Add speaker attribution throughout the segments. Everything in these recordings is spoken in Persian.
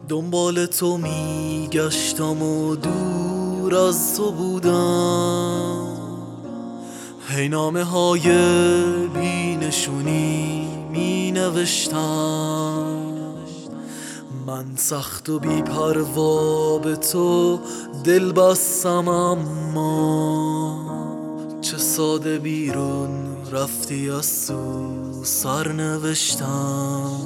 Speaker 1: دنبال تو میگشتم و دور از تو بودم، هی نامه های بینشونی می نوشتم. من سخت و بی پروا به تو دل بستم، اما چه ساده بیرون رفتی از تو سر نوشتم.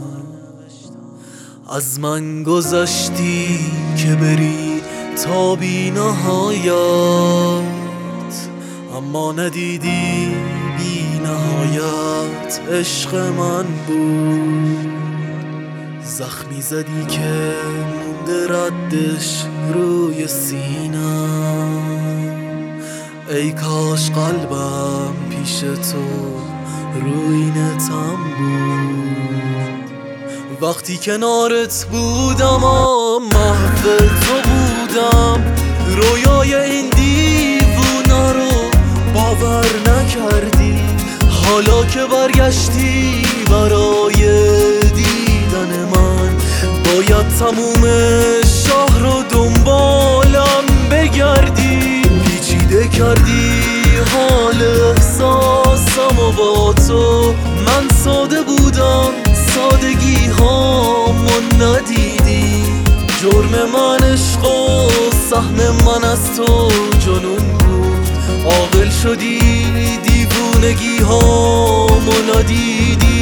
Speaker 1: از من گذشتی که بری تا بی نهایت، اما ندیدی بی نهایت عشق من بود. زخمی زدی که مونده ردش روی سینم، ای کاش قلبم پیش تو روینتم بود. وقتی کنارت بودم محو تو بودم، رویای این دیوونه رو باور نکردی. حالا که برگشتی برای دیدن من، باید تموم شهر رو دنبالم بگردی. پیچیده کردی حال احساسم و با تو من ساده بودم، سادگی هامو ندیدی. جرم من عشق و سهم من از تو جنون بود، عاقل شدی دیوونگی هامو ندیدی.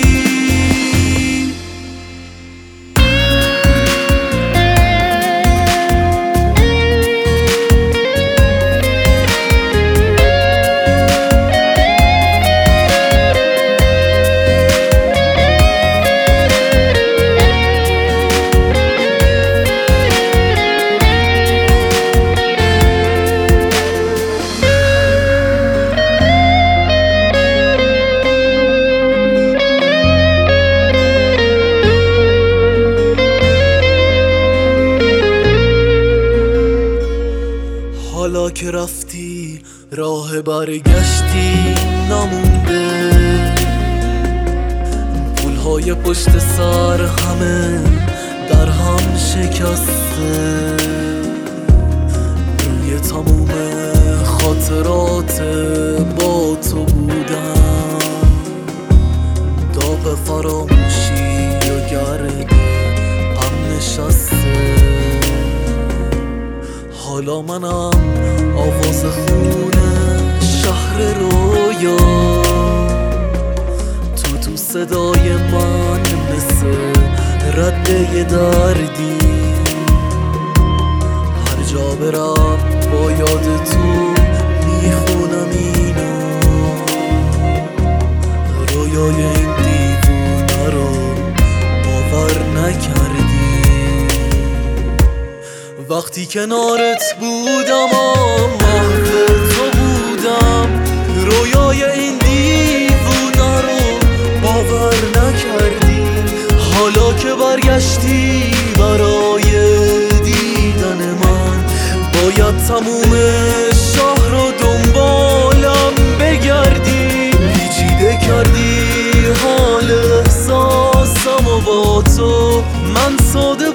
Speaker 1: حالا که رفتی راه برگشتی نمونده، پولهای پشت سر همه در هم شکسته. روی تموم خاطرات با تو بودم، داغ فراموشی و گرد غم نشسته. حالا منم آواز خونه شهر رویا، تو صدای من مثل رده دردی. هر جا برم با یاد تو میخونم اینو، رویای این دیوونه رو باور نکردی. وقتی کنارت بودم محو تو بودم، رویای این دیوونه رو باور نکردی. حالا که برگشتی برای دیدن من، باید تموم شهر رو دنبالم بگردی. پیچیده کردی حال احساسم و با تو من ساده